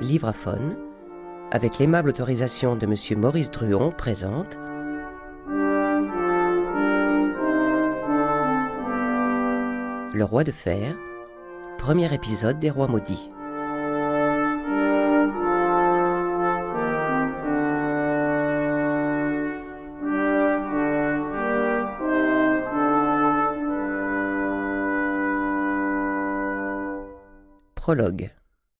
Livraphone, avec l'aimable autorisation de Monsieur Maurice Druon, présente Le Roi de Fer, premier épisode des Rois Maudits. Prologue.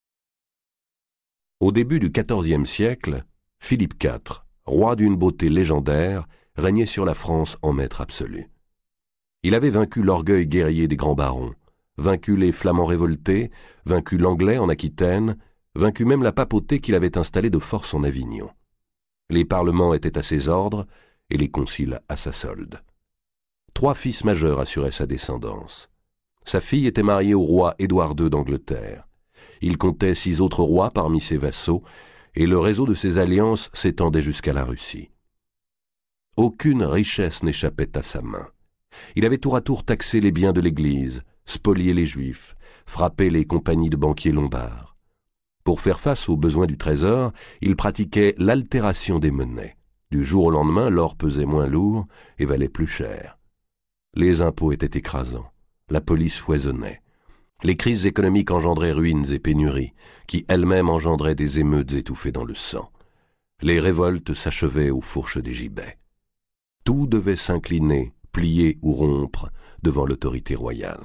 Au début du XIVe siècle, Philippe IV, roi d'une beauté légendaire, régnait sur la France en maître absolu. Il avait vaincu l'orgueil guerrier des grands barons, vaincu les Flamands révoltés, vaincu l'Anglais en Aquitaine, vaincu même la papauté qu'il avait installée de force en Avignon. Les parlements étaient à ses ordres et les conciles à sa solde. 3 fils majeurs assuraient sa descendance. Sa fille était mariée au roi Édouard II d'Angleterre. Il comptait 6 autres rois parmi ses vassaux, et le réseau de ses alliances s'étendait jusqu'à la Russie. Aucune richesse n'échappait à sa main. Il avait tour à tour taxé les biens de l'Église, spolié les Juifs, frappé les compagnies de banquiers lombards. Pour faire face aux besoins du trésor, il pratiquait l'altération des monnaies. Du jour au lendemain, l'or pesait moins lourd et valait plus cher. Les impôts étaient écrasants, la police foisonnait. Les crises économiques engendraient ruines et pénuries, qui elles-mêmes engendraient des émeutes étouffées dans le sang. Les révoltes s'achevaient aux fourches des gibets. Tout devait s'incliner, plier ou rompre devant l'autorité royale.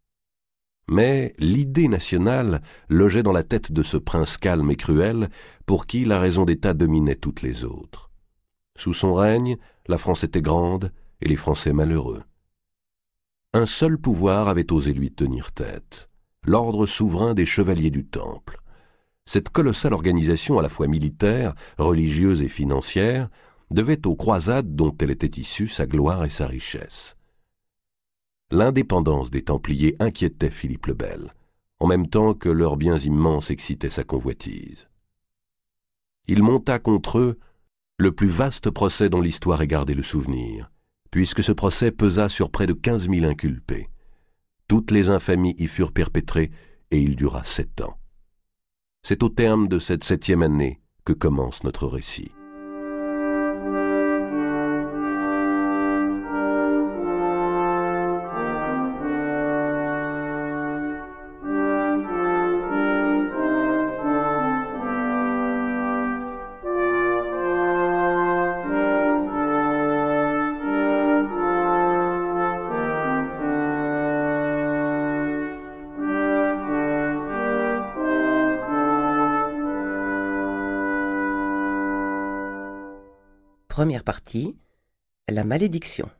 Mais l'idée nationale logeait dans la tête de ce prince calme et cruel pour qui la raison d'État dominait toutes les autres. Sous son règne, la France était grande et les Français malheureux. Un seul pouvoir avait osé lui tenir tête, l'ordre souverain des chevaliers du Temple. Cette colossale organisation à la fois militaire, religieuse et financière devait aux croisades dont elle était issue sa gloire et sa richesse. L'indépendance des Templiers inquiétait Philippe le Bel, en même temps que leurs biens immenses excitaient sa convoitise. Il monta contre eux le plus vaste procès dont l'histoire ait gardé le souvenir, puisque ce procès pesa sur près de 15 000 inculpés. Toutes les infamies y furent perpétrées et il dura 7 ans. C'est au terme de cette 7e année que commence notre récit. Première partie, la malédiction.